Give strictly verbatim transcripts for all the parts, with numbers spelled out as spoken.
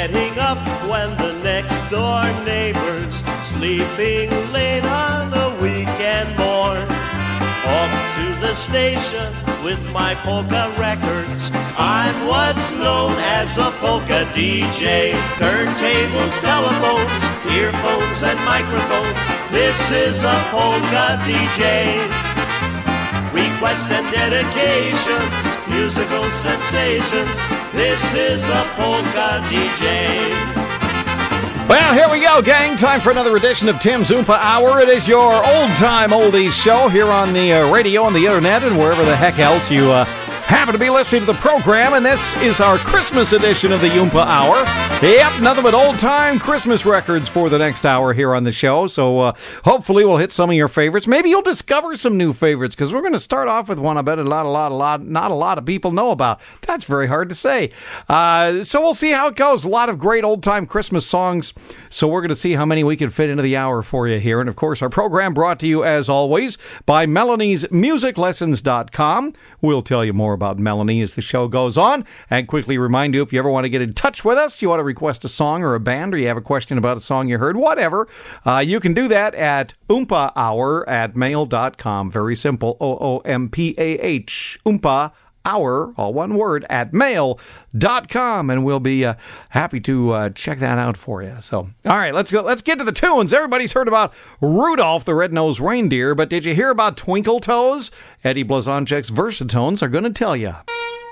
getting up when the next door neighbor's sleeping late on a weekend morn. Off to the station with my polka records. I'm what's known as a polka D J. Turntables, telephones, earphones and microphones. This is a polka D J. Requests and dedications, musical sensations. This is a polka D J. Well, here we go, gang. Time for another edition of Tim's Oompa Hour. It is your old-time oldies show here on the uh, radio, on the internet, and wherever the heck else you uh, happen to be listening to the program. And this is our Christmas edition of the Oompa Hour. Yep, nothing but old-time Christmas records for the next hour here on the show. So uh, hopefully we'll hit some of your favorites. Maybe you'll discover some new favorites, because we're going to start off with one I bet a lot, a lot, a lot, not a lot of people know about. That's very hard to say. Uh, so we'll see how it goes. A lot of great old-time Christmas songs. So we're going to see how many we can fit into the hour for you here. And, of course, our program brought to you, as always, by Melanie's Music Lessons dot com. We'll tell you more about Melanie as the show goes on. And quickly remind you, if you ever want to get in touch with us, you want to request a song or a band, or you have a question about a song you heard, whatever, uh, you can do that at oompa hour at mail dot com. Very simple. O O M P A H. Oompa Hour, all one word, at mail dot com, and we'll be uh, happy to uh, check that out for you. So, all right, let's go. Let's get to the tunes. Everybody's heard about Rudolph the Red-Nosed Reindeer, but did you hear about Twinkle Toes? Eddie Blazonczyk's Versatones are going to tell you.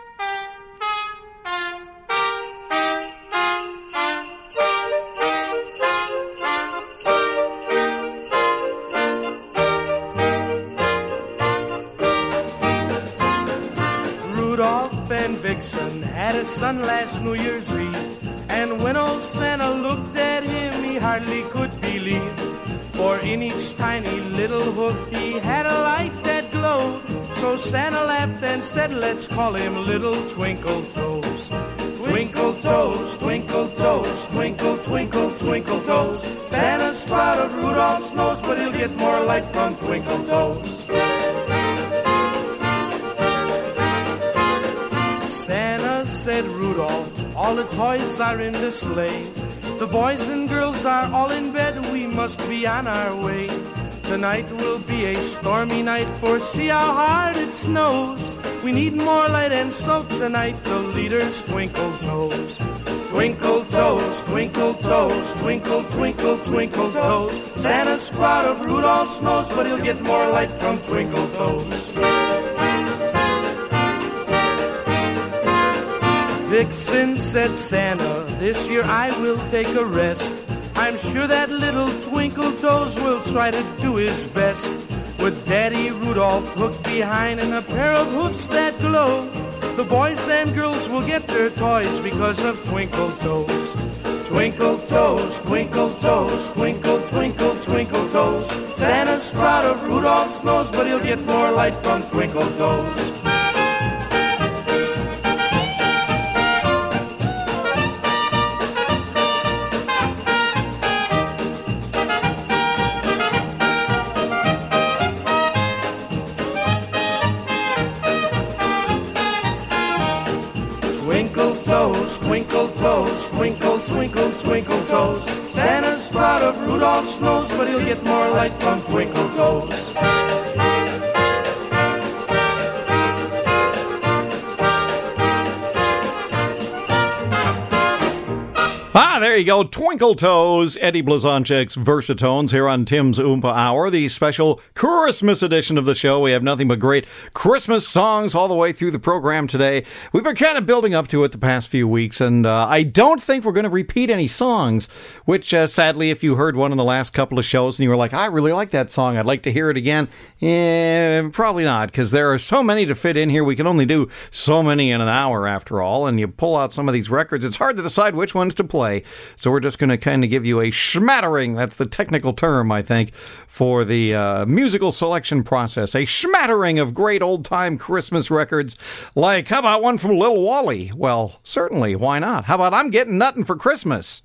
Had a son last New Year's Eve, and when old Santa looked at him, he hardly could believe. For in each tiny little hoof he had a light that glowed. So Santa laughed and said, let's call him Little Twinkle Toes. Twinkle toes, twinkle toes, twinkle, twinkle, twinkle toes. Santa sprouted Rudolph's nose, but he'll get more light from Twinkle Toes. Santa said, Rudolph, all the toys are in the sleigh. The boys and girls are all in bed, we must be on our way. Tonight will be a stormy night, for see how hard it snows. We need more light, and so tonight the leader's Twinkle Toes. Twinkle toes, twinkle toes, twinkle, twinkle, twinkle toes. Santa's proud of Rudolph's nose, but he'll get more light from Twinkle Toes. Vixen said, Santa, this year I will take a rest. I'm sure that little Twinkle Toes will try to do his best. With Daddy Rudolph hooked behind and a pair of hoofs that glow, the boys and girls will get their toys because of Twinkle Toes. Twinkle toes, twinkle toes, twinkle, twinkle, twinkle toes. Santa's proud of Rudolph's nose, but he'll get more light from Twinkle Toes. Twinkle toes, twinkle, twinkle, twinkle toes. Santa's proud of Rudolph's nose, but he'll get more light from Twinkle Toes. Ah, there you go. Twinkle Toes, Eddie Blazonczyk's Versatones here on Tim's Oompa Hour, the special Christmas edition of the show. We have nothing but great Christmas songs all the way through the program today. We've been kind of building up to it the past few weeks, and uh, I don't think we're going to repeat any songs, which uh, sadly, if you heard one in the last couple of shows and you were like, I really like that song, I'd like to hear it again, eh, probably not, because there are so many to fit in here. We can only do so many in an hour after all, and you pull out some of these records, it's hard to decide which ones to play. So we're just going to kind of give you a schmattering, that's the technical term, I think, for the uh, musical selection process. A schmattering of great old-time Christmas records, like, how about one from Lil Wally? Well, certainly, why not? How about I'm Getting Nuttin' for Christmas?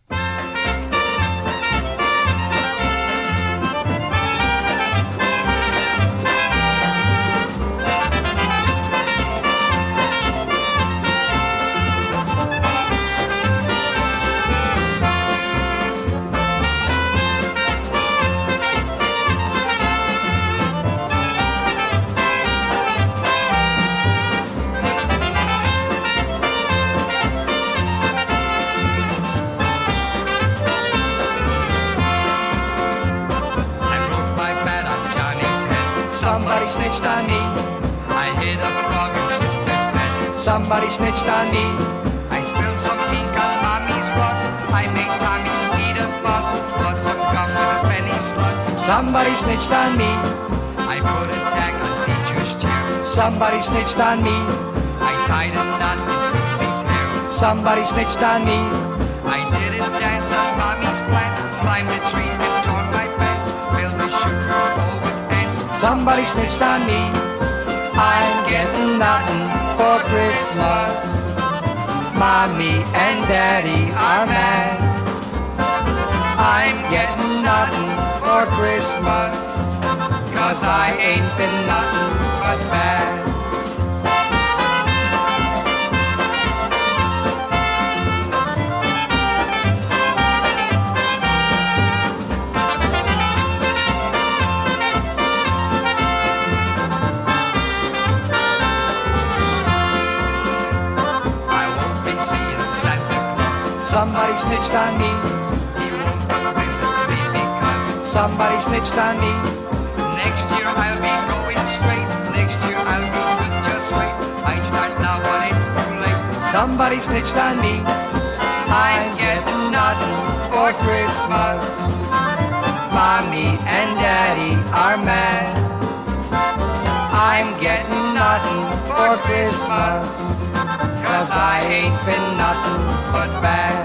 Somebody snitched on me. I spilled some ink on mommy's rug. I made Tommy eat a bug. Bought some gum with a penny slug. Somebody snitched on me. I put a tag on teacher's chair. Somebody snitched on me. I tied a knot in Susie's hair. Somebody snitched on me. I didn't dance on mommy's plants. Climbed a tree and tore my pants. Built a sugar bowl with ants. Somebody snitched on me. I'm getting nothing for Christmas. Mommy and Daddy are mad. I'm getting nothing for Christmas, 'cause I ain't been nothing but bad. Somebody snitched on me. He won't come visit me because somebody snitched on me. Next year I'll be going straight. Next year I'll be good, just wait. I start now when it's too late. Somebody snitched on me. I'm getting nothing for Christmas. Mommy and Daddy are mad. I'm getting nothing for Christmas, 'cause I ain't been nothing but bad.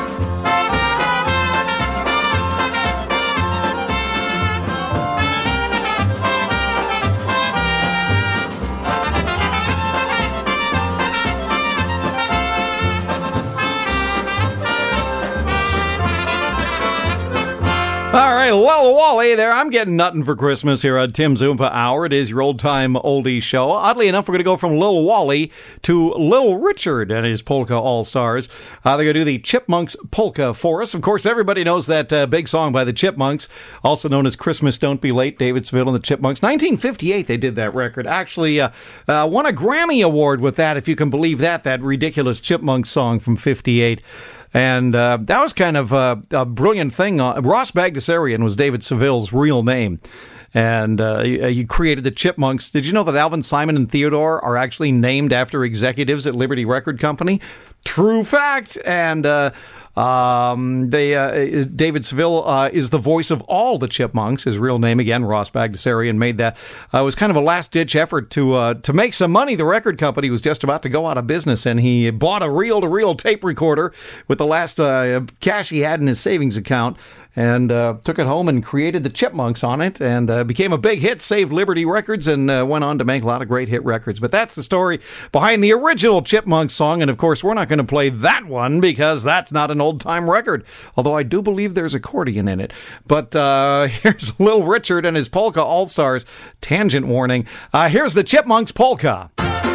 All right, Lola Wally there. I'm getting nothing for Christmas here on Tim's Oompa Hour. It is your old-time oldies show. Oddly enough, we're going to go from Lil Wally to Lil Richard and his Polka All-Stars. Uh, they're going to do the Chipmunks Polka for us. Of course, everybody knows that uh, big song by the Chipmunks, also known as Christmas Don't Be Late, David Seville and the Chipmunks. nineteen fifty-eight, they did that record. Actually, uh, uh, won a Grammy Award with that, if you can believe that, that ridiculous Chipmunks song from fifty-eight. And uh, that was kind of uh, a brilliant thing. Uh, Ross Bagdasarian was David Seville's real name. And uh, he created the Chipmunks. Did you know that Alvin, Simon, and Theodore are actually named after executives at Liberty Record Company? True fact. And uh, um, they, uh, David Seville uh, is the voice of all the Chipmunks. His real name, again, Ross Bagdasarian, made that. Uh, it was kind of a last-ditch effort to uh, to make some money. The record company was just about to go out of business, and he bought a reel-to-reel tape recorder with the last uh, cash he had in his savings account, and uh, took it home and created the Chipmunks on it, and uh, became a big hit, saved Liberty Records, and uh, went on to make a lot of great hit records. But that's the story behind the original Chipmunks song, and of course, we're not going to play that one because that's not an old-time record, although I do believe there's accordion in it. But uh, here's Lil Richard and his Polka All-Stars. Tangent warning. Uh, here's the Chipmunks Polka.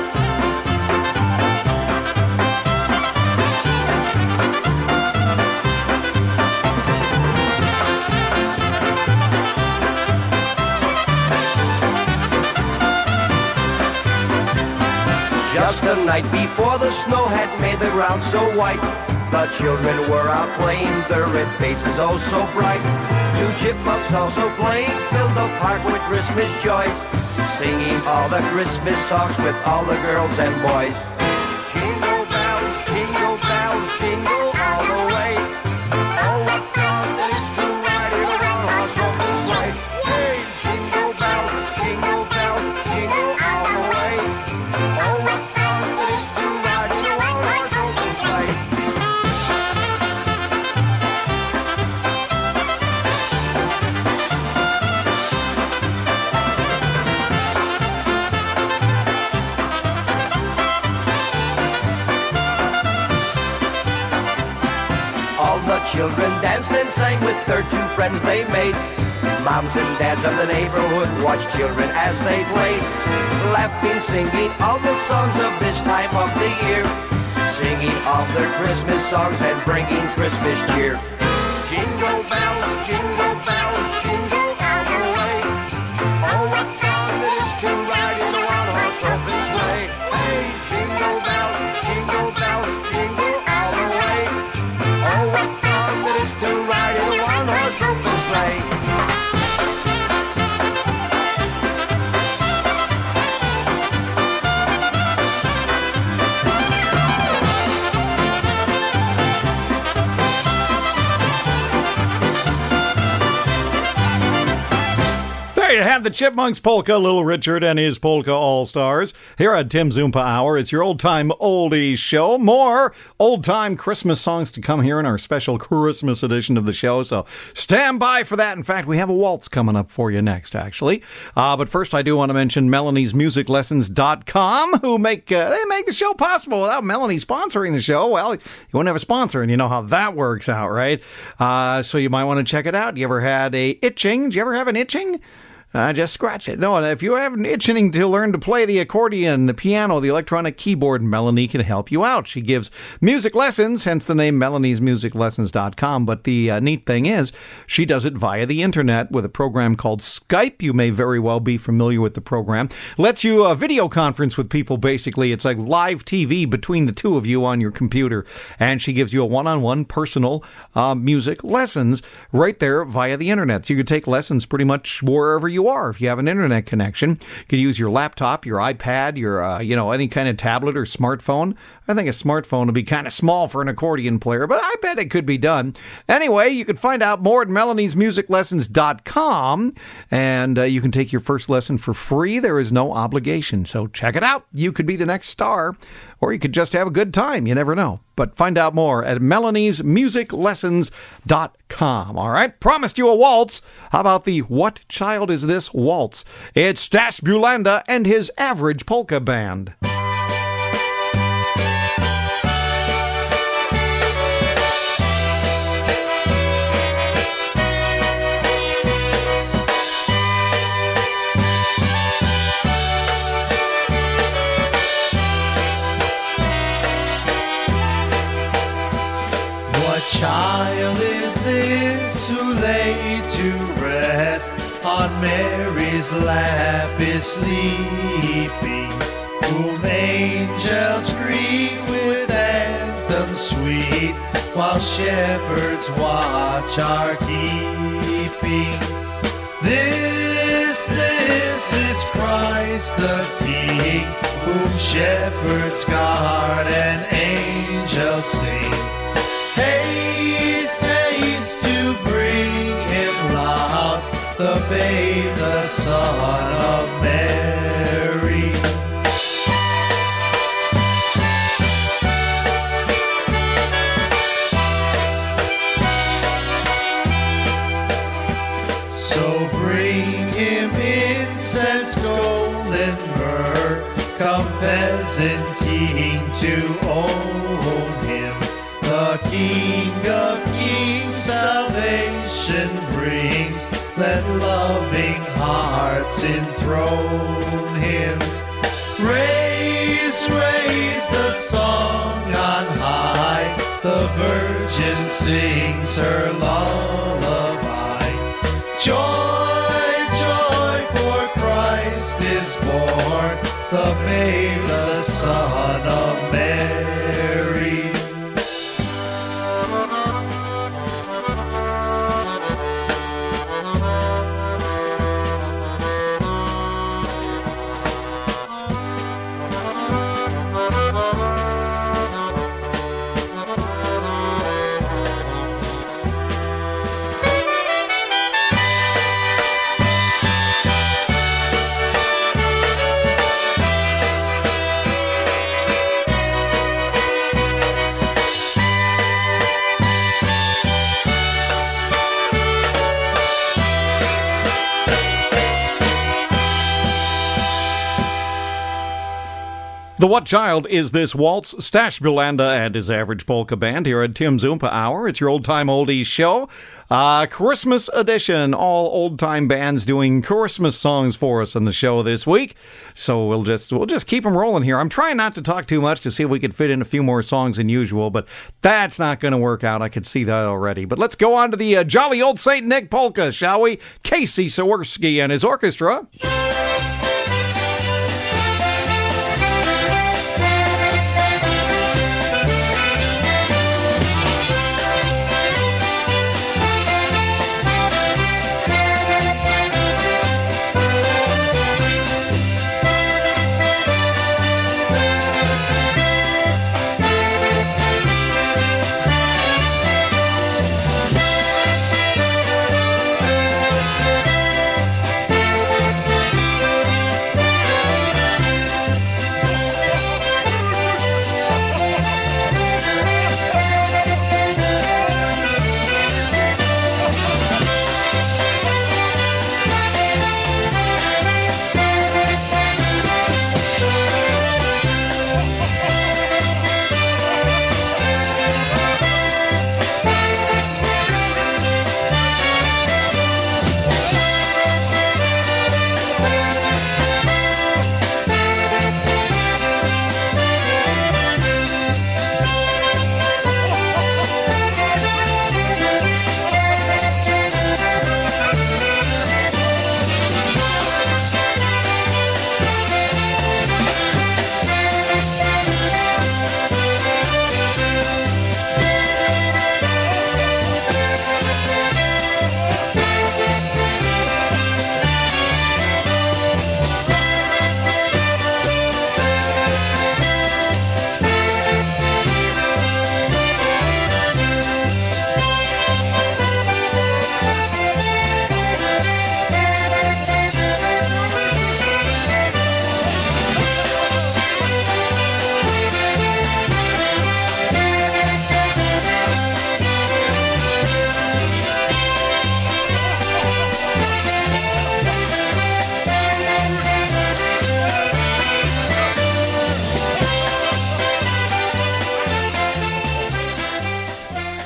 Just the night before the snow had made the ground so white, the children were out playing, their red faces oh so bright. Two chipmunks also playing filled the park with Christmas joys, singing all the Christmas songs with all the girls and boys. Jingle bells, jingle bells, jingle all the way. Oh, what fun it is to ride in a one-horse open sleigh. Hey, jingle bells, jingle bells, jingle all the way. Oh, what fun it is to ride in a one-horse open sleigh. All the children danced and sang with their two friends they made. Moms and dads of the neighborhood watched children as they played, laughing, singing all the songs of this time of the year, singing all their Christmas songs and bringing Christmas cheer. Jingle bells, jingle bells, jingle all the way. Oh, what fun it is to ride in a one-horse open sleigh. Hey, jingle bells, jingle bells, jingle all the way. Oh, what fun it is to ride in a one-horse open sleigh. had the Chipmunks polka, Little Richard and his polka all-stars. Here at Tim Zumpa Hour, it's your old-time oldies show. More old-time Christmas songs to come here in our special Christmas edition of the show, so stand by for that. In fact, we have a waltz coming up for you next, actually. Uh, but first, I do want to mention Melanie's Music Lessons dot com, who make uh, they make the show possible. Without Melanie sponsoring the show, well, you wouldn't have a sponsor, and you know how that works out, right? Uh, so you might want to check it out. You ever had a itching? Did you ever have an itching? Uh, just scratch it. No, if you have an itching to learn to play the accordion, the piano, the electronic keyboard, Melanie can help you out. She gives music lessons, hence the name Melanie's Music Lessons dot com. But the uh, neat thing is, she does it via the internet with a program called Skype. You may very well be familiar with the program. Lets you uh, video conference with people, basically. It's like live T V between the two of you on your computer. And she gives you a one-on-one personal uh, music lessons right there via the internet. So you can take lessons pretty much wherever you are. If you have an internet connection, you could use your laptop, your iPad, your, uh, you know, any kind of tablet or smartphone. I think a smartphone would be kind of small for an accordion player, but I bet it could be done. Anyway, you can find out more at Melanie's Music Lessons dot com, and uh, you can take your first lesson for free. There is no obligation, so check it out. You could be the next star, or you could just have a good time. You never know. But find out more at Melanie's Music Lessons dot com. All right? Promised you a waltz. How about the What Child Is This waltz? It's Stash Bulanda and his Average Polka Band. Child is this who lay to rest on Mary's lap is sleeping, whom angels greet with anthems sweet, while shepherds watch are keeping. This, this is Christ the King, whom shepherds guard and angels sing. Haste, haste to bring him loud, the babe, the Son of Mary. So bring him incense, gold, and myrrh, come peasant king to own him. The King of Kings salvation brings, let loving hearts enthrone him. Raise, raise the song on high, the Virgin sings her lullaby. Joy, joy, for Christ is born, the babe, the Son of Mary. The What Child Is This waltz? Stash Bulanda and his Average Polka Band here at Tim Zumpa Hour. It's your old-time oldies show. Uh, Christmas edition. All old-time bands doing Christmas songs for us on the show this week. So we'll just we'll just keep them rolling here. I'm trying not to talk too much to see if we could fit in a few more songs than usual, but that's not going to work out. I could see that already. But let's go on to the uh, Jolly Old Saint Nick polka, shall we? Casey Sawerski and his orchestra.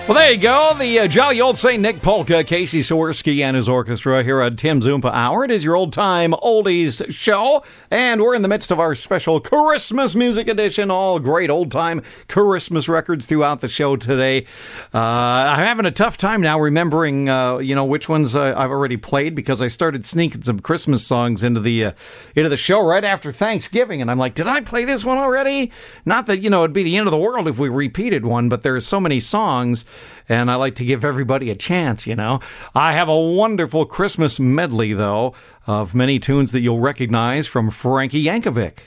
Well, there you go. The uh, jolly old Saint Nick Polka, Casey Swirsky and his orchestra here at Tim Zoompa Hour. It is your old-time oldies show, and we're in the midst of our special Christmas music edition. All great old-time Christmas records throughout the show today. Uh, I'm having a tough time now remembering, uh, you know, which ones uh, I've already played because I started sneaking some Christmas songs into the uh, into the show right after Thanksgiving, and I'm like, did I play this one already? Not that, you know, it'd be the end of the world if we repeated one, but there's so many songs. And I like to give everybody a chance, you know. I have a wonderful Christmas medley, though, of many tunes that you'll recognize from Frankie Yankovic.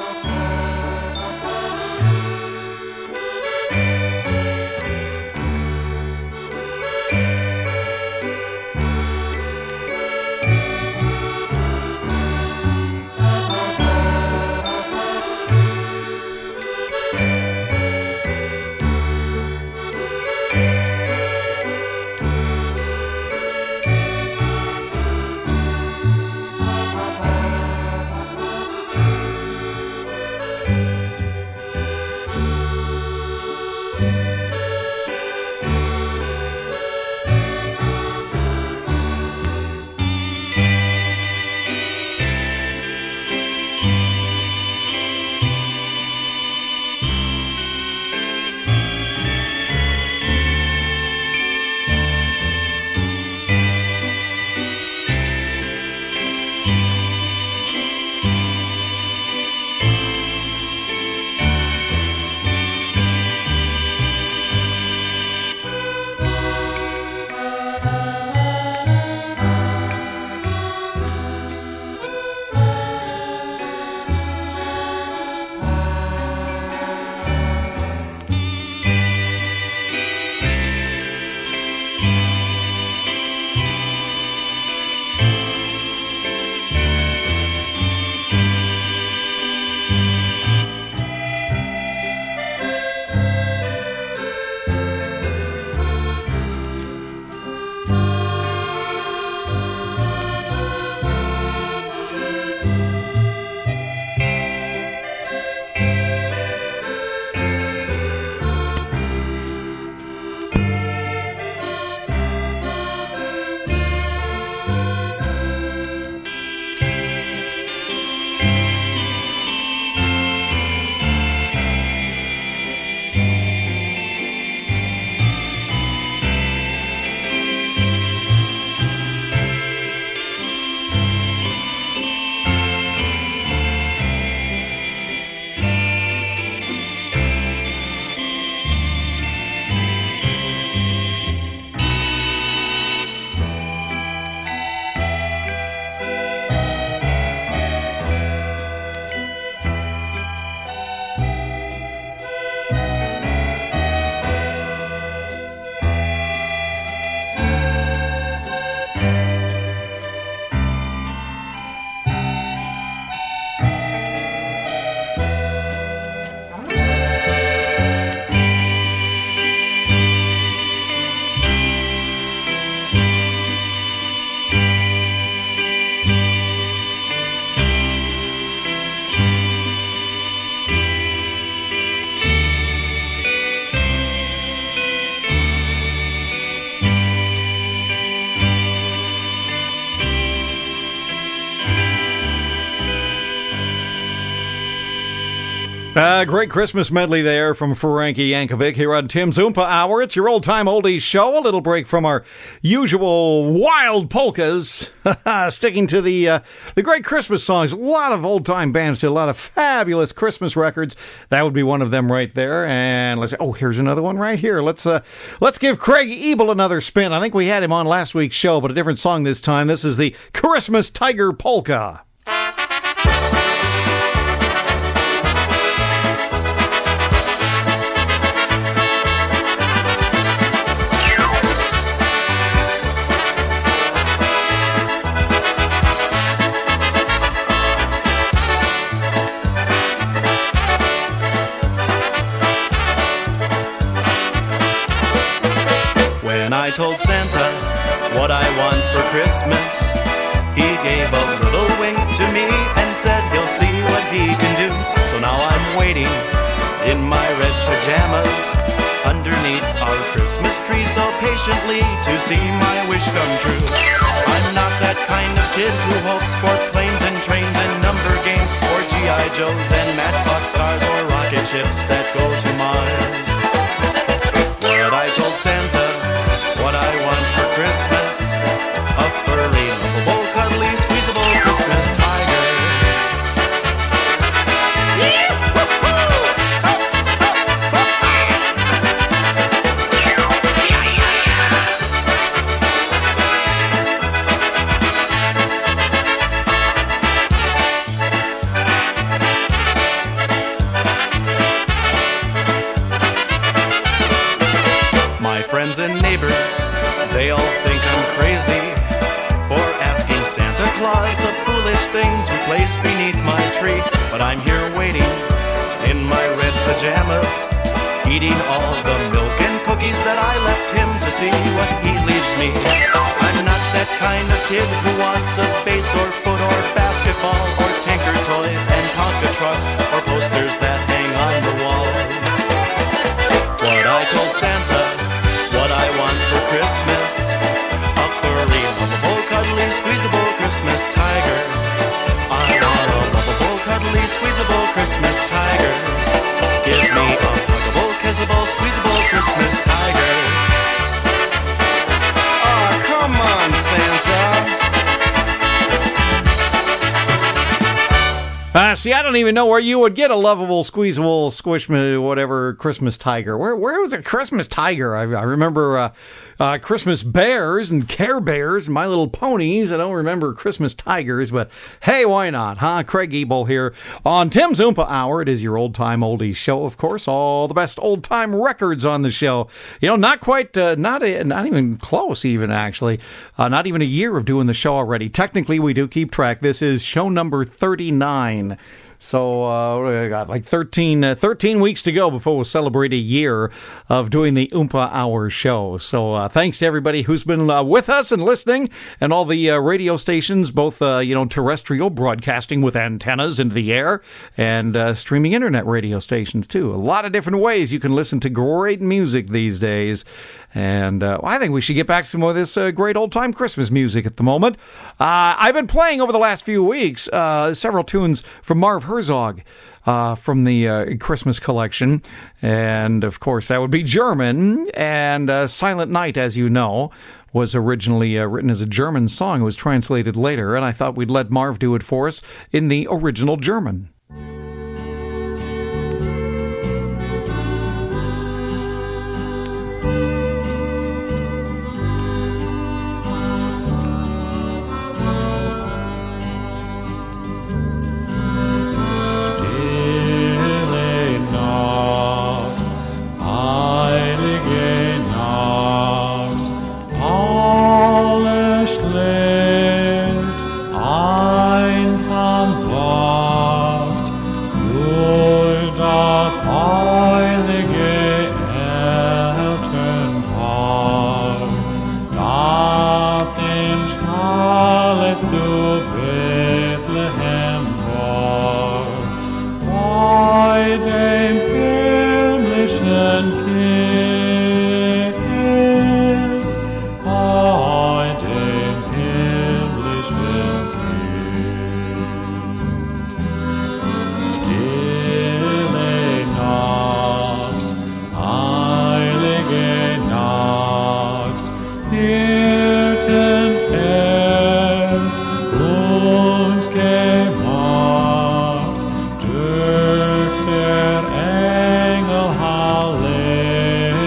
Uh, great Christmas medley there from Frankie Yankovic here on Tim Zoompa Hour. It's your old-time oldies show. A little break from our usual wild polkas. Sticking to the uh, the great Christmas songs. A lot of old-time bands did a lot of fabulous Christmas records. That would be one of them right there. And let's oh, here's another one right here. Let's uh, let's give Craig Ebel another spin. I think we had him on last week's show, but a different song this time. This is the Christmas Tiger Polka. When I told Santa what I want for Christmas, he gave a little wink to me and said he'll see what he can do. So now I'm waiting in my red pajamas underneath our Christmas tree. patiently to see my wish come true. I'm not that kind of kid who hopes for planes and trains and number games, or G I Joes and matchbox cars, or rocket ships that go to Mars. What I told Santa, what I want for Christmas, a furry, lovable, cuddly, squeezable Christmas tiger. Friends and neighbors, they all think I'm crazy for asking Santa Claus a foolish thing to place beneath my tree. But I'm here waiting in my red pajamas, eating all the milk and cookies that I left him to see what he leaves me. I'm not that kind of kid who wants a bass or foot or basketball or tanker toys and Tonka trucks or posters that hang on the wall. What I told Santa, what I want for Christmas, a furry, lovable, cuddly, squeezable Christmas tiger. I want a lovable, cuddly, squeezable Christmas tiger. Give me a huggable, kissable, squeezable Christmas tiger. Oh, come on, Santa. Uh, see, I don't even know where you would get a lovable, squeezable, squish me, whatever, Christmas tiger. Where where was a Christmas tiger? I, I remember uh, uh, Christmas bears and Care Bears and My Little Ponies. I don't remember Christmas tigers, but hey, why not, huh? Craig Ebel here on Tim's Oompa Hour. It is your old-time oldies show, of course. All the best old-time records on the show. You know, not quite, uh, not a, not even close even, actually. Uh, not even a year of doing the show already. Technically, we do keep track. This is show number thirty-nine. So, uh, what do I got? Like thirteen, uh, thirteen weeks to go before we'll celebrate a year of doing the Oompa Hour show. So, uh, thanks to everybody who's been uh, with us and listening, and all the uh, radio stations, both, uh, you know, terrestrial, broadcasting with antennas into the air, and uh, streaming internet radio stations, too. A lot of different ways you can listen to great music these days. And uh, I think we should get back to some more of this uh, great old-time Christmas music at the moment. Uh, I've been playing over the last few weeks uh, several tunes from Marv Herzog uh, from the uh, Christmas collection. And, of course, that would be German. And uh, Silent Night, as you know, was originally uh, written as a German song. It was translated later, and I thought we'd let Marv do it for us in the original German. Durch der Engel Halleluja.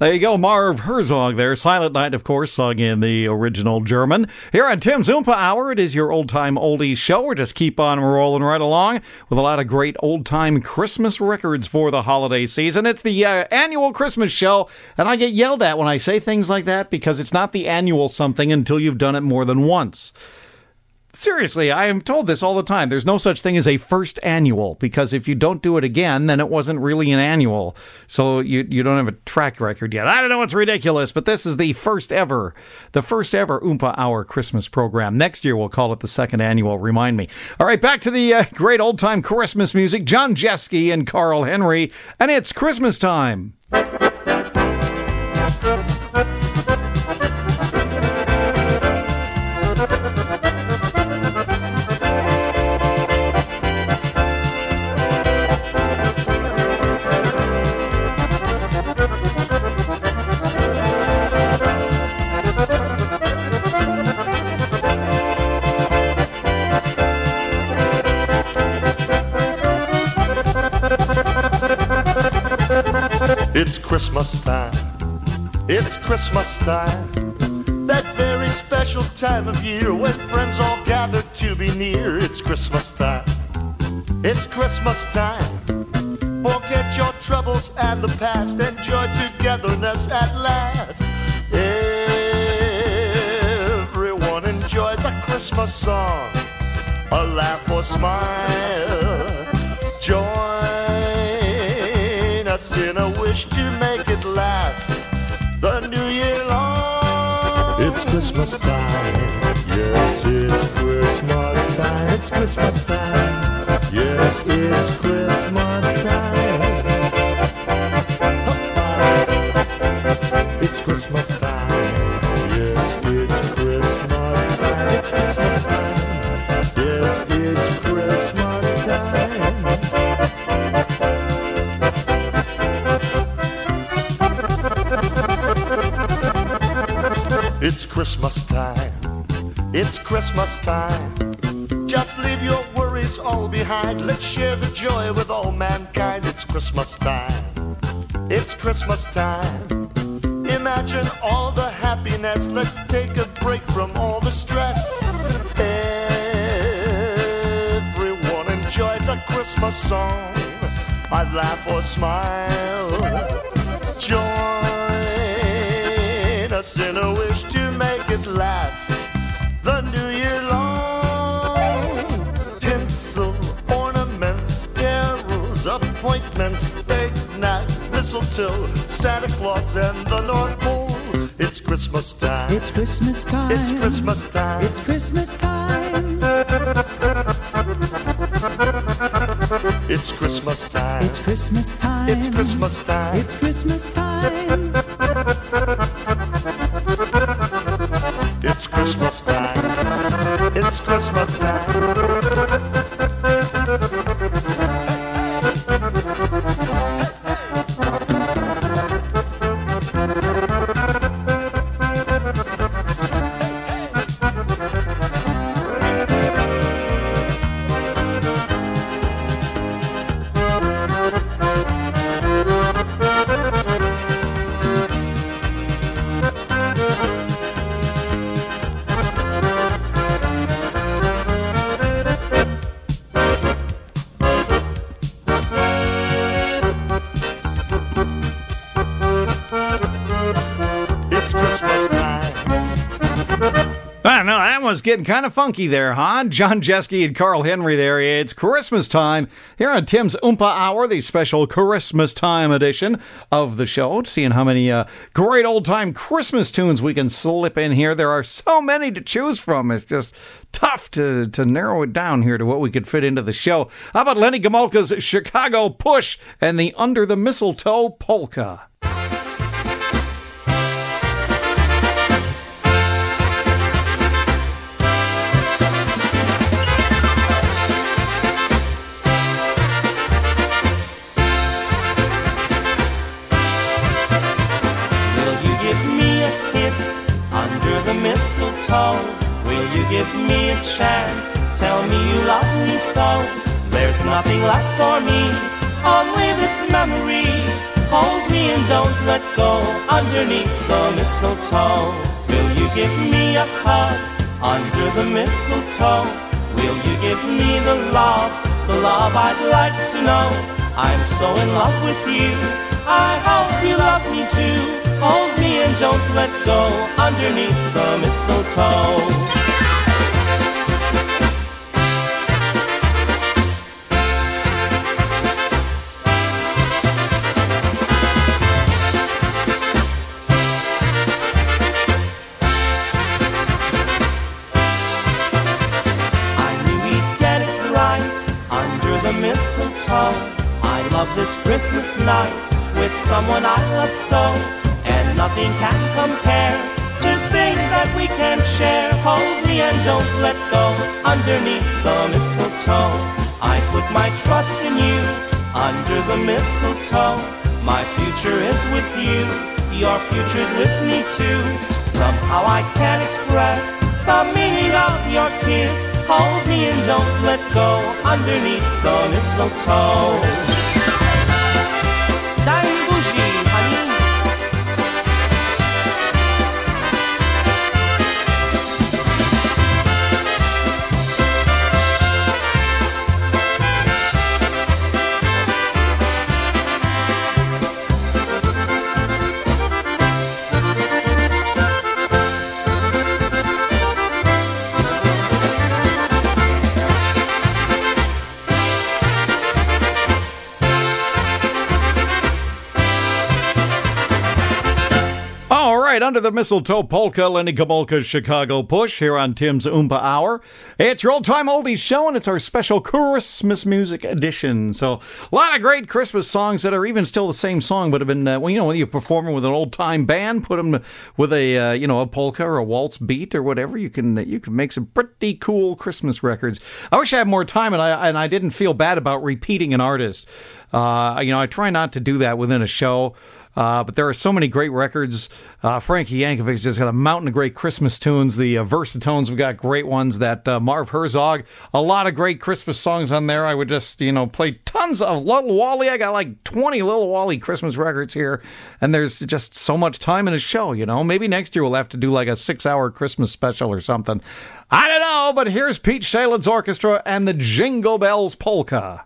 There you go, Marv Herzog there. Silent Night, of course, sung in the original German. Here on Tim's Oompa Hour, it is your old-time oldies show. We're just keep on rolling right along with a lot of great old-time Christmas records for the holiday season. It's the uh, annual Christmas show, and I get yelled at when I say things like that because it's not the annual something until you've done it more than once. Seriously, I am told this all the time. There's no such thing as a first annual, because if you don't do it again, then it wasn't really an annual. So you you don't have a track record yet. I don't know, it's ridiculous, but this is the first ever, the first ever Oompa Hour Christmas program. Next year we'll call it the second annual, remind me. All right, back to the uh, great old-time Christmas music. John Jeske and Carl Henry, and it's Christmas time. It's Christmas time, it's Christmas time, that very special time of year when friends all gather to be near. It's Christmas time, it's Christmas time, forget your troubles and the past, enjoy togetherness at last. Everyone enjoys a Christmas song, a laugh or smile, joy in a wish to make it last the new year long. It's Christmas time, yes, it's Christmas time. It's Christmas time, yes, it's Christmas time. It's Christmas time, yes, it's Christmas time. It's Christmas time, yes, it's Christmas time. It's Christmas time, it's Christmas time. Just leave your worries all behind. Let's share the joy with all mankind. It's Christmas time, it's Christmas time. Imagine all the happiness. Let's take a break from all the stress. Everyone enjoys a Christmas song. I laugh or smile. Joy us in a wish to make it last the new year long. Tinsel, ornaments, carols, appointments, eggnog, mistletoe, Santa Claus and the North Pole. It's Christmas time, it's Christmas time, it's Christmas time, it's Christmas time. It's Christmas time, it's Christmas time, it's Christmas time, it's Christmas time. It's Christmas time, it's Christmas time. Was getting kind of funky there, huh? John Jeske and Carl Henry there. It's Christmas time here on Tim's Oompa Hour, the special Christmas time edition of the show. Seeing how many uh, great old-time Christmas tunes we can slip in here. There are so many to choose from. It's just tough to, to narrow it down here to what we could fit into the show. How about Lenny Gomulka's Chicago Push and the Under the Mistletoe Polka? Will you give me a chance? Tell me you love me so. There's nothing left for me, only this memory Hold me and don't let go underneath the mistletoe. Will you give me a hug under the mistletoe? Will you give me the love, the love I'd like to know? I'm so in love with you, I hope you love me too. Hold me and don't let go underneath the mistletoe. I love this Christmas night with someone I love so, and nothing can compare to things that we can share. Hold me and don't let go underneath the mistletoe. I put my trust in you under the mistletoe. My future is with you, your future's with me too. Somehow I can't express the meaning of your kiss. Hold me and don't let go underneath the mistletoe. Daj mi buzi, honey. Under the Mistletoe Polka, Lenny Gomulka's Chicago Push here on Tim's Oompa Hour. It's your old-time oldies show, and it's our special Christmas music edition. So a lot of great Christmas songs that are even still the same song, but have been, uh, well, you know, when you're performing with an old-time band, put them with a, uh, you know, a polka or a waltz beat or whatever, you can you can make some pretty cool Christmas records. I wish I had more time, and I and I didn't feel bad about repeating an artist. Uh, you know, I try not to do that within a show. Uh, but there are so many great records. Uh, Frankie Yankovic's just got a mountain of great Christmas tunes. The uh, Versatones have got great ones. That uh, Marv Herzog, a lot of great Christmas songs on there. I would just, you know, play tons of Little Wally. I got like twenty Little Wally Christmas records here. And there's just so much time in a show, you know. Maybe next year we'll have to do like a six-hour Christmas special or something. I don't know, but here's Pete Shalin's Orchestra and the Jingle Bells Polka.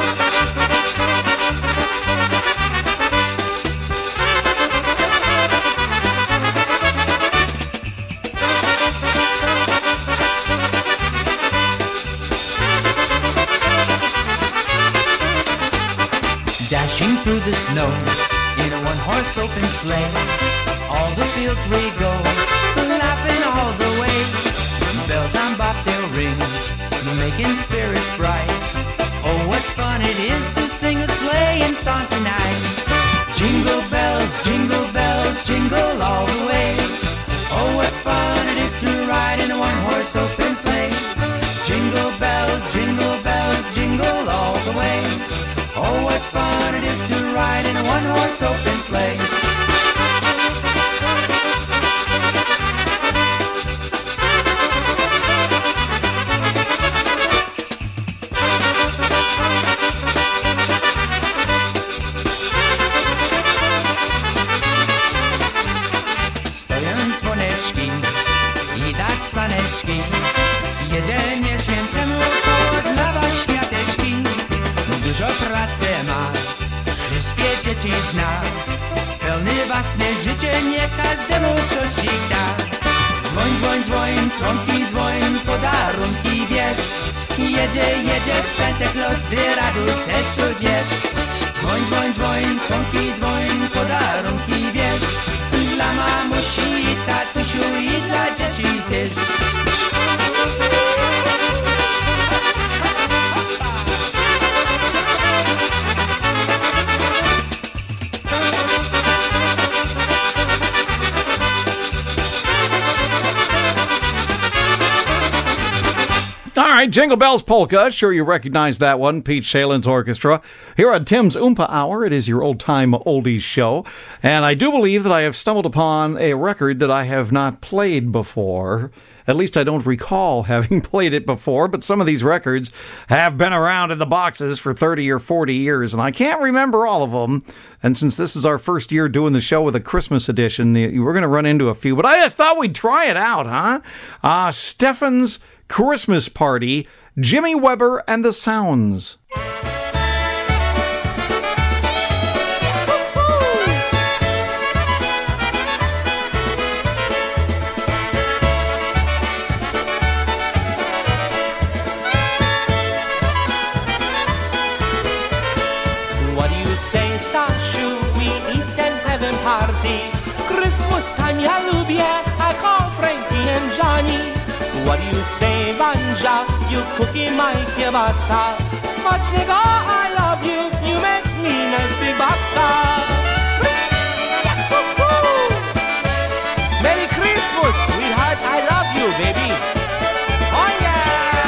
Dashing through the snow in a one-horse open sleigh, all the fields we go, laughing all the way. Bells on bobtail ring, making spirits bright. Oh, what fun it is to sing a sleighing song tonight. Jingle bells, jingle bells, jingle all the way. Oh, what fun it is to ride in a one-horse open sleigh. Jingle bells, jingle bells, jingle all the way. Oh, what fun it is to ride in a one-horse open sleigh. Stoją dzwoneczki i dać saneczki, jedzenie świętemu koło dla was świateczki. Dużo pracy ma, wszystkie dzieci zna, spełny własne życie, nie każdemu coś ich da. Dzwoń, dzwoń, dzwoń, dzwonki, dzwoń, podarunki wiesz. Jedzie, jedzie Santa Claus, ty radu sercu wiesz. Dzwoń, dzwoń, dzwoń, dzwonki, dzwoń, podarunki wiesz. Dla mamusi, tatusiu i dla dzieci też. All right, Jingle Bells Polka. Sure you recognize that one. Pete Shalin's Orchestra. Here on Tim's Oompa Hour, it is your old-time oldies show. And I do believe that I have stumbled upon a record that I have not played before. At least I don't recall having played it before, but some of these records have been around in the boxes for thirty or forty years, and I can't remember all of them. And since this is our first year doing the show with a Christmas edition, we're going to run into a few, but I just thought we'd try it out, huh? Uh, Stephen's Christmas Party, Jimmy Weber and the Sounds. Christmas time, ja lubię, I call Frankie and Johnny. What do you say, Banja? You cookie my kielbasa. Smacznego, I love you. You make me nice big baka. Merry Christmas, sweetheart. I love you, baby. Oh yeah.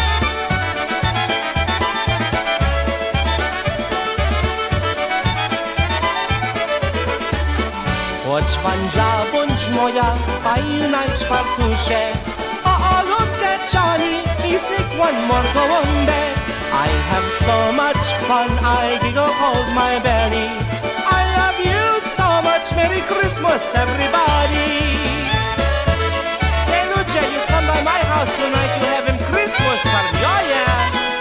Chodź Banja, bądź moja, fajna fartusze. Oh, look at Johnny, he sneak one more go on there. I have so much fun, I giggle hold my belly. I love you so much, Merry Christmas, everybody. Say, Lucia, you come by my house tonight, you having Christmas party, oh yeah.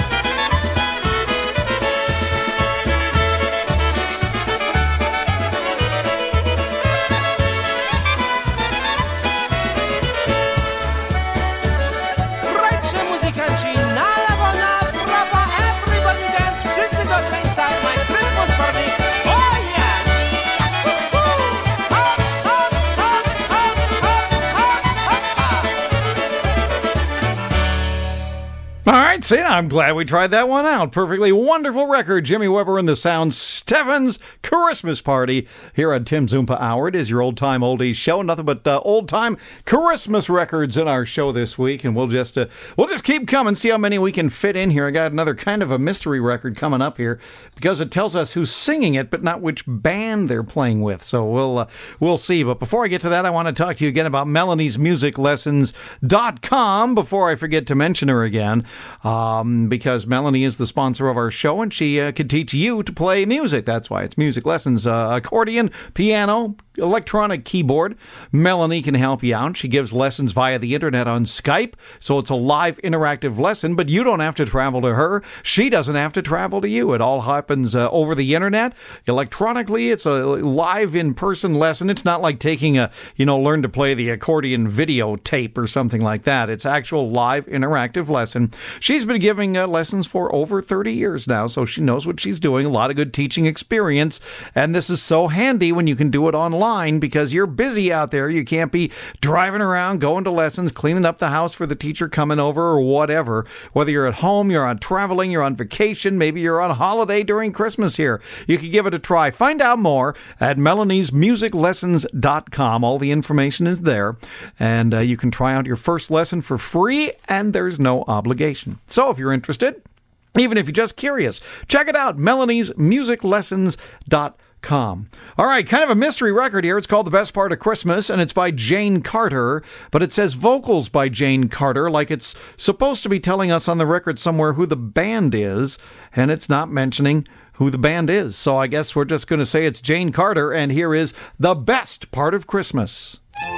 All right, see, I'm glad we tried that one out. Perfectly wonderful record. Jimmy Weber and the Sounds, Stephen's Christmas Party here on Tim Zumpa Hour. It is your old-time oldies show. Nothing but uh, old-time Christmas records in our show this week, and we'll just uh, we'll just keep coming, see how many we can fit in here. I got another kind of a mystery record coming up here because it tells us who's singing it, but not which band they're playing with. So we'll uh, we'll see. But before I get to that, I want to talk to you again about Melanie's Music Lessons dot com before I forget to mention her again. Um, because Melanie is the sponsor of our show, and she uh, can teach you to play music. That's why it's music lessons, uh, accordion, piano, electronic keyboard. Melanie can help you out. She gives lessons via the internet on Skype, so it's a live interactive lesson, but you don't have to travel to her. She doesn't have to travel to you. It all happens uh, over the internet. Electronically, it's a live in-person lesson. It's not like taking a, you know, learn to play the accordion videotape or something like that. It's actual live interactive lesson. She's been giving uh, lessons for over thirty years now, so she knows what she's doing. A lot of good teaching experience, and this is so handy when you can do it online because you're busy out there. You can't be driving around, going to lessons, cleaning up the house for the teacher coming over or whatever. Whether you're at home, you're on traveling, you're on vacation, maybe you're on holiday during Christmas here. You can give it a try. Find out more at Melanie's Music Lessons dot com. All the information is there, and uh, you can try out your first lesson for free, and there's no obligation. So if you're interested, even if you're just curious, check it out, Melanie's Music Lessons dot com. All right, kind of a mystery record here. It's called The Best Part of Christmas, and it's by Jane Carter, but it says vocals by Jane Carter, like it's supposed to be telling us on the record somewhere who the band is, and it's not mentioning who the band is. So I guess we're just going to say it's Jane Carter, and here is The Best Part of Christmas.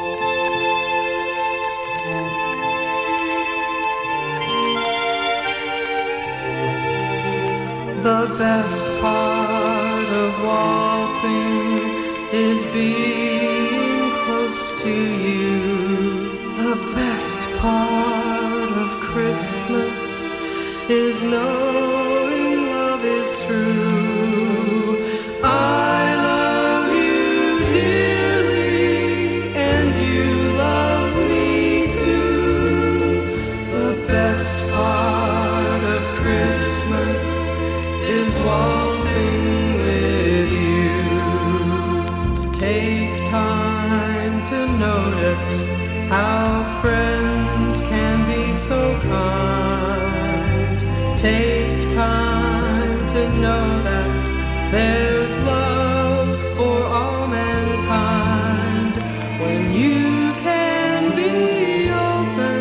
The best part of waltzing is being close to you. The best part of Christmas is knowing love is true. I love you dearly, and you love me too. The best part of Christmas is waltzing with you. Take time to notice how friends can be so kind. Take time to know that there's love for all mankind. When you can be open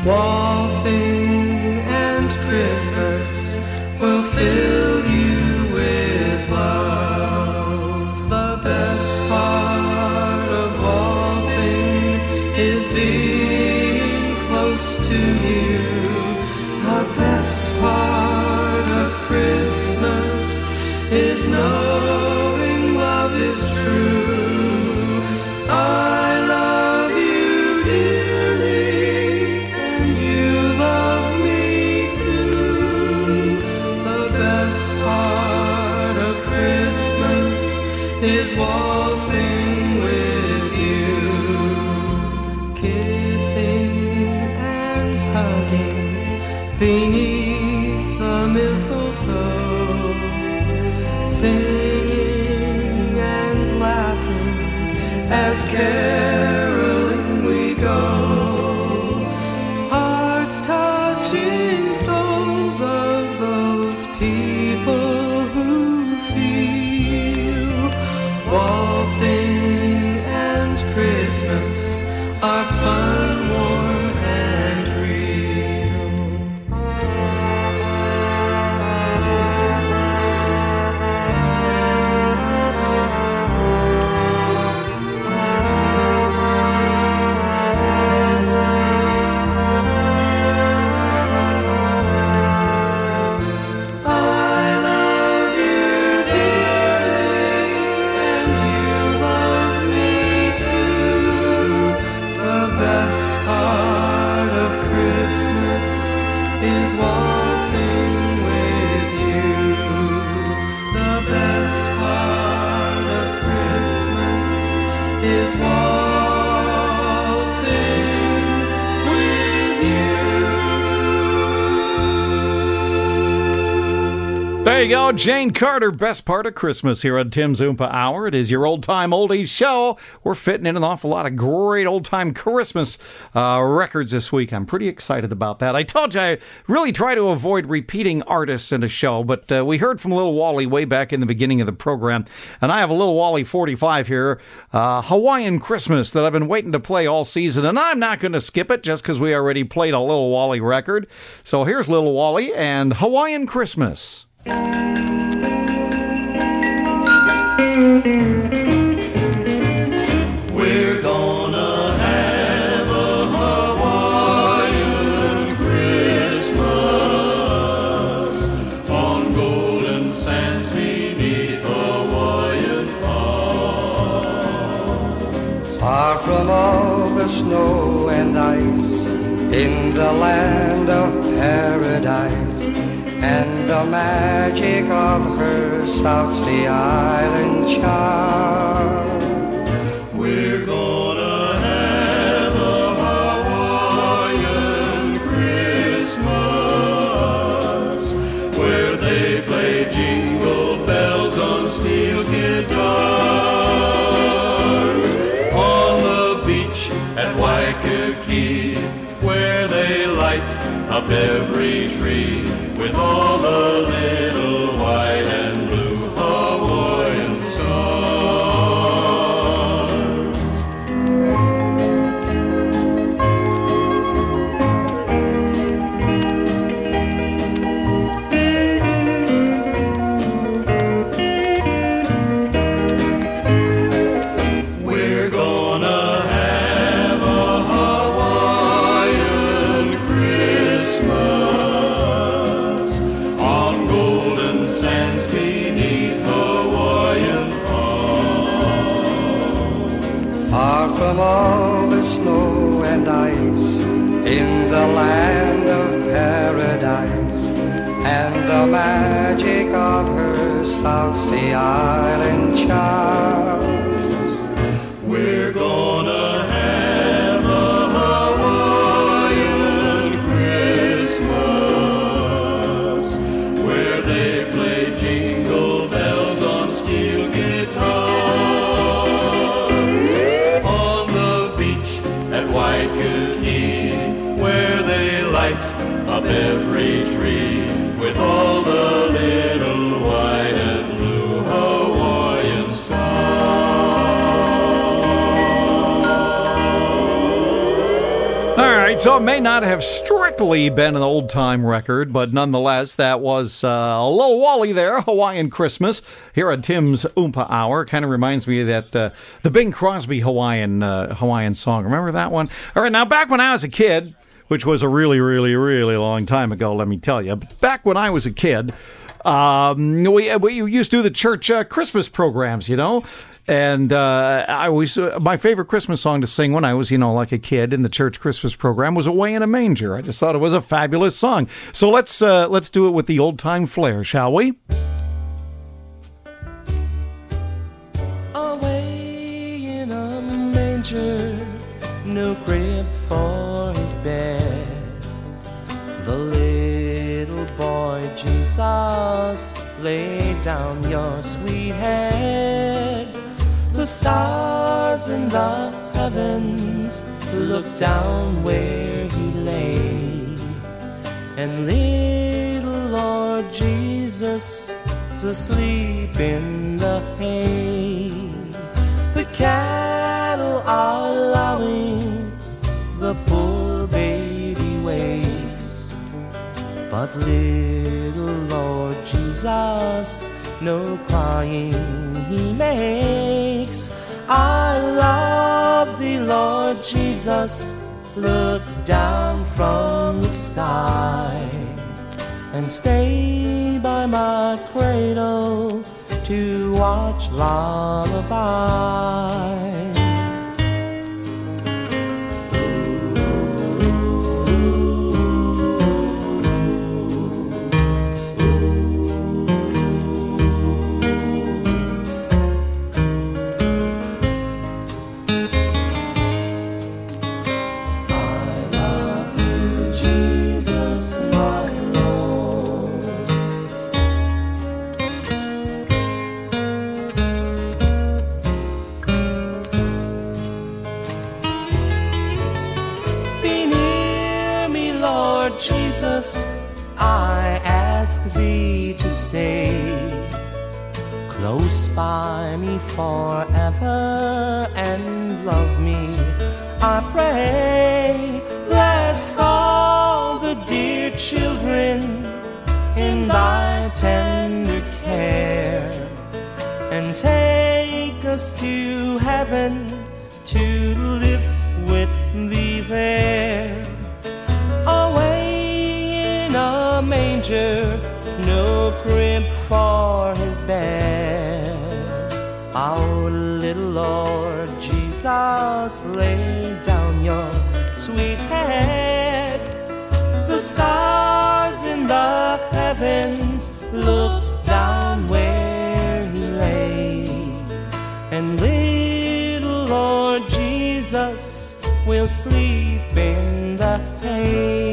Waltzing and Christmas will fill you with love. The best part of waltzing is being close to you. The best part of Christmas is knowing love is true. I love you dearly, and you love me too. The best part of Christmas is waltzing with you, kissing and hugging beneath the mistletoe, singing and laughing as caroling we go. Hearts touching souls of those people who feel. Waltzing and Christmas are fun, warm, and real. I love you dearly, and you love me too. The best part of Christmas is waltzing with you. The best part of Christmas is waltzing with you. There you go, Jane Carter, best part of Christmas here on Tim's Oompa Hour. It is your old-time oldies show. We're fitting in an awful lot of great old-time Christmas uh, records this week. I'm pretty excited about that. I told you I really try to avoid repeating artists in a show, but uh, we heard from Little Wally way back in the beginning of the program, and I have a Little Wally forty-five here, uh, Hawaiian Christmas, that I've been waiting to play all season, and I'm not going to skip it just because we already played a Little Wally record. So here's Little Wally and Hawaiian Christmas. We're gonna have a Hawaiian Christmas on golden sands beneath Hawaiian palms. Far from all the snow and ice, in the land of paradise, and the magic of her South Sea Island charm. We're gonna have a Hawaiian Christmas where they play jingle bells on steel guitars on the beach at Waikiki, where they light up every tree with all the little white and blue Hawaiian stars. We're gonna have a Hawaiian Christmas on golden sands beneath Hawaiian palms. Far from all the snow and ice, in the land of paradise, and the magic of her South Sea Island charm. We're gonna have a Hawaiian Christmas where they play jingle bells on steel guitars on the beach at Waikiki, where they light up every tree with all the little white and blue Hawaiian stars. right, so it may not have strictly been an old-time record, but nonetheless, that was uh, a little Wally there, Hawaiian Christmas, here at Tim's Oompa Hour. Kind of reminds me of that, uh, the Bing Crosby Hawaiian uh, Hawaiian song. Remember that one? All right, now back when I was a kid, which was a really, really, really long time ago, let me tell you, but back when I was a kid, um, we, we used to do the church uh, Christmas programs, you know? And uh, I always, uh, my favorite Christmas song to sing when I was, you know, like a kid in the church Christmas program was "Away in a Manger." I just thought it was a fabulous song. So let's uh, let's do it with the old time flair, shall we? Away in a manger, no crib for his bed, the little boy Jesus laid down your sweet head. The stars in the heavens looked down where he lay, and little Lord Jesus is asleep in the hay. The cattle are lowing, the poor baby wakes, but little Lord Jesus no crying he makes. I love thee, Lord Jesus, look down from the sky and stay by my cradle to watch lullaby. I ask thee to stay close by me forever and love me, I pray. Bless all the dear children in thy tender care, and take us to heaven to live with thee there. Away in a manger, no crib for his bed, our little Lord Jesus laid down your sweet head. The stars in the heavens looked down where he lay, and little Lord Jesus will sleep in the hay.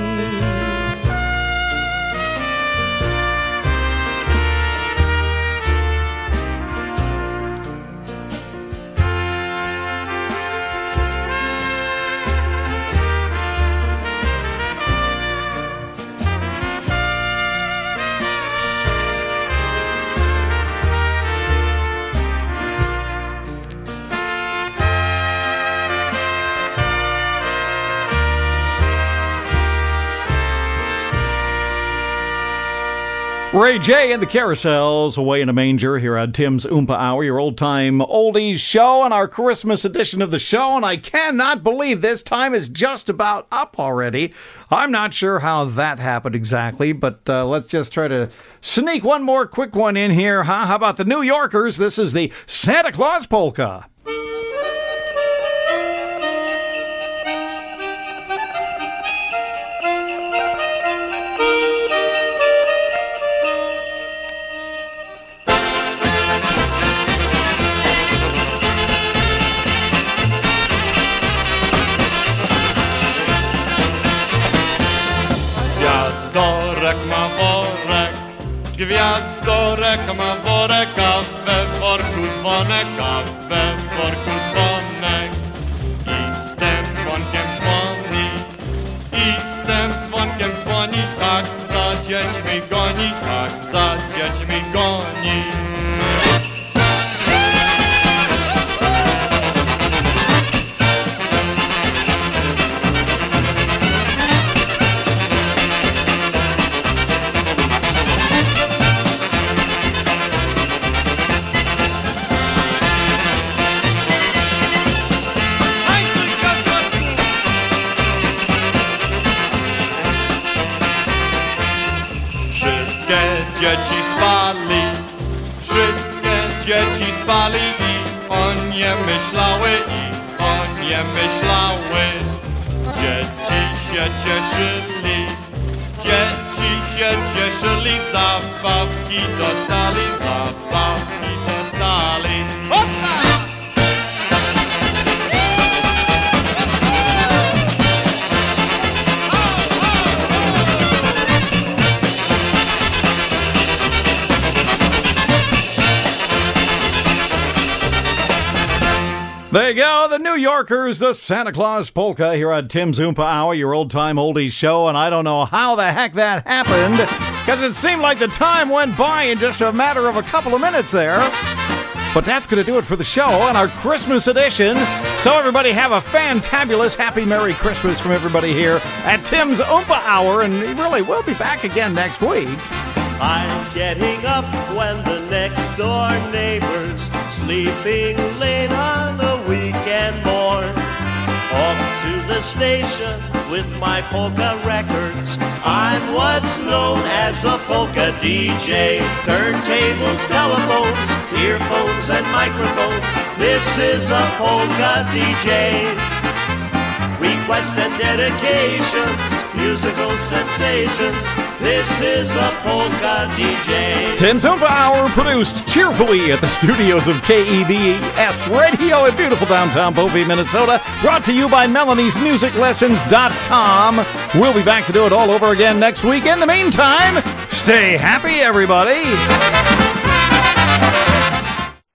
Ray J and the Carousels, Away in a Manger, here on Tim's Oompa Hour, your old-time oldies show and our Christmas edition of the show. And I cannot believe this time is just about up already. I'm not sure how that happened exactly, but uh, let's just try to sneak one more quick one in here, huh? How about the New Yorkers? This is the Santa Claus Polka. Gwiazdorek ma worek, kawę w worku dzwonek, kawę w worku dzwonek. I z tym dzwonkiem dzwoni, i z tym dzwonkiem dzwoni, tak za dziećmi goni, tak za dziećmi goni. dzieci spali. Wszystkie dzieci spali i o nie myślały, i o nie myślały. Dzieci się cieszyli, dzieci się cieszyli, zabawki dostali, zabawki dostali. Hopla! There you go, the New Yorkers, the Santa Claus Polka here on Tim's Oompa Hour, your old-time oldies show, and I don't know how the heck that happened, because it seemed like the time went by in just a matter of a couple of minutes there. But that's going to do it for the show and our Christmas edition. So everybody have a fantabulous, happy, Merry Christmas from everybody here at Tim's Oompa Hour, and really, we'll be back again next week. I'm getting up when the next door neighbor's sleeping late on a weekend morn. Off to the station with my polka records. I'm what's known as a polka D J. Turntables, telephones, earphones, and microphones. This is a polka D J. Requests and dedications, musical sensations. This is a polka D J. Tim's Oompa Hour produced cheerfully at the studios of K E B S Radio in beautiful downtown Beaufort, Minnesota. Brought to you by Melanies Music Lessons dot com. We'll be back to do it all over again next week. In the meantime, stay happy, everybody.